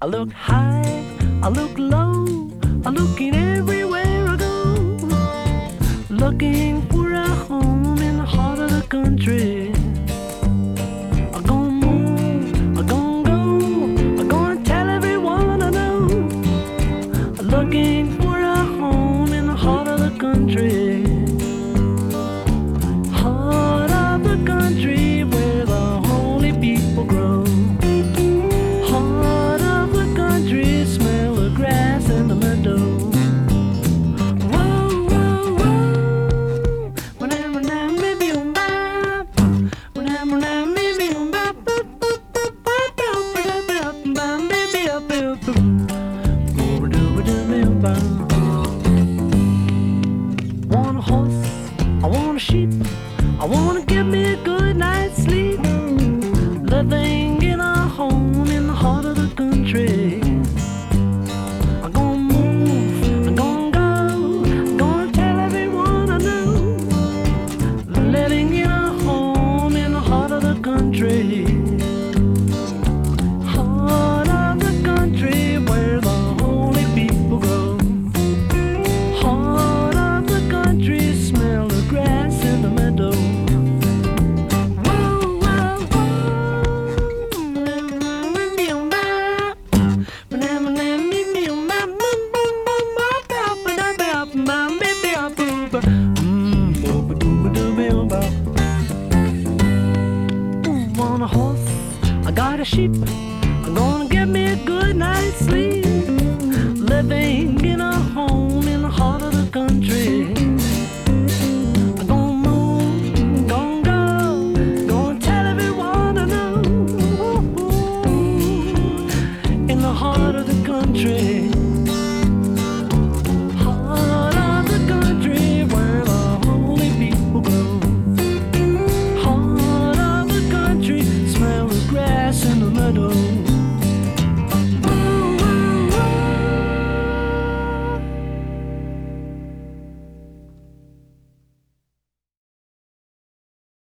I look high, I look low, I'm looking everywhere I go, looking for a home in the heart of the country. I'm gonna move, I'm gonna go, I'm gonna tell everyone I know, looking for a home in the heart of the country. Heart of the country where the holy people grow. Heart of the country, smell the grass in the meadow. Whoa, whoa, whoa. Whenever now, maybe I'm back. Whenever now, maybe I'm back. Baby, up, want a horse, I want a sheep, I wanna give me a good night's sleep, living in a home in the heart of the country. I'm gonna move, I'm gonna go, I'm gonna tell everyone I know, living in a home in the heart of the country. Heart of the country where the holy people grow. Heart of the country, smell the grass in the meadow. Want a horse, I got a sheep, I'm gonna get me a good night's sleep, living in a home in the heart of the country. I'm gonna move, gonna go, gonna tell everyone I know, in the heart of the country.